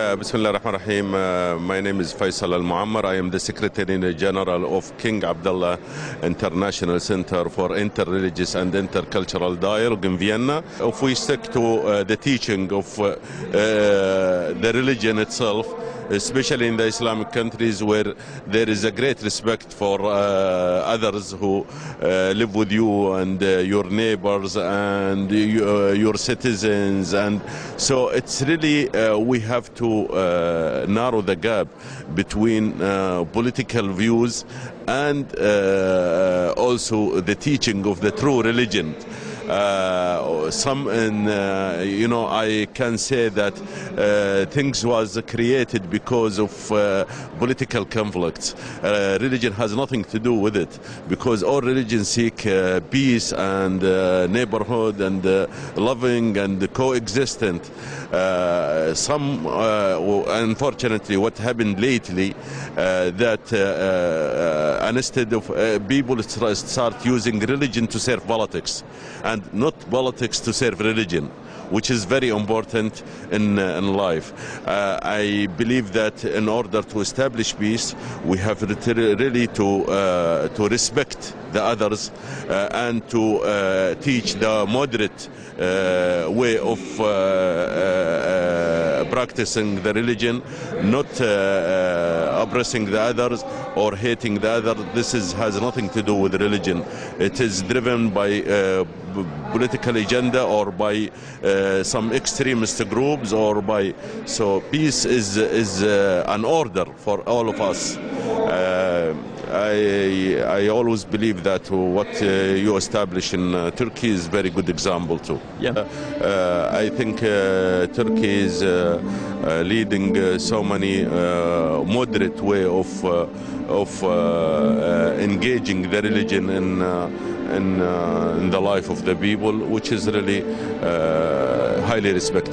Bismillah ar-Rahman ar-Rahim. My name is Faisal Al-Muammar. I am the Secretary General of King Abdullah International Center for Interreligious and Intercultural Dialogue in Vienna. If we stick to the teaching of the religion itself, especially in the Islamic countries where there is a great respect for others who live with you and your neighbors and your citizens, and so it's really we have to narrow the gap between political views and also the teaching of the true religion. I can say that things was created because of political conflicts. Religion has nothing to do with it, because all religions seek peace and neighborhood and loving and coexistent. Unfortunately, what happened lately that instead of people start using religion to serve politics, and not politics to serve religion, which is very important in life. I believe that in order to establish peace, we have really to respect the others and to teach the moderate way of practicing the religion, not oppressing the others or hating the other. This has nothing to do with religion. It is driven by political agenda or by some extremist groups, or by peace is an order for all of us. I always believe that what you establish in Turkey is a very good example too. Yeah. I think Turkey is leading so many moderate way of engaging the religion in the life of the people, which is really highly respected.